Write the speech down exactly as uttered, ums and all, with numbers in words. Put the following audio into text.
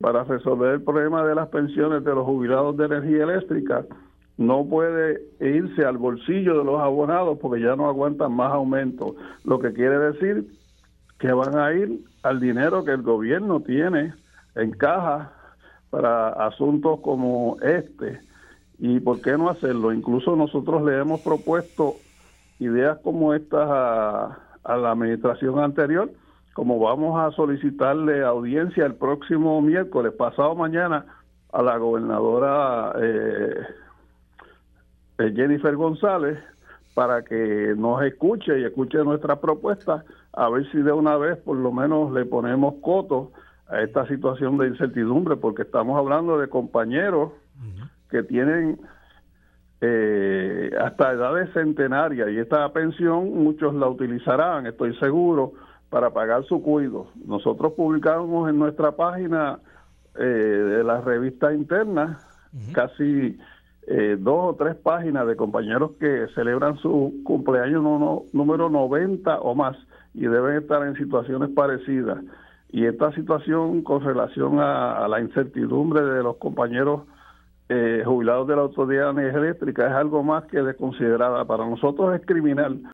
para resolver el problema de las pensiones de los jubilados de energía eléctrica, no puede irse al bolsillo de los abonados porque ya no aguantan más aumentos. Lo que quiere decir que van a ir al dinero que el gobierno tiene en caja para asuntos como este. ¿Y por qué no hacerlo? Incluso nosotros le hemos propuesto ideas como estas a, a la administración anterior, como vamos a solicitarle audiencia el próximo miércoles, pasado mañana, a la gobernadora eh, Jennifer González, para que nos escuche y escuche nuestras propuestas, a ver si de una vez por lo menos le ponemos coto a esta situación de incertidumbre, porque estamos hablando de compañeros uh-huh. que tienen eh, hasta edades centenarias, y esta pensión muchos la utilizarán, estoy seguro, para pagar su cuido. Nosotros publicamos en nuestra página eh, de la revista interna uh-huh. casi eh, dos o tres páginas de compañeros que celebran su cumpleaños no, no, número noventa o más y deben estar en situaciones parecidas. Y esta situación con relación a, a la incertidumbre de los compañeros eh, jubilados de la Autoridad de Energía Eléctrica es algo más que desconsiderada. Para nosotros es criminal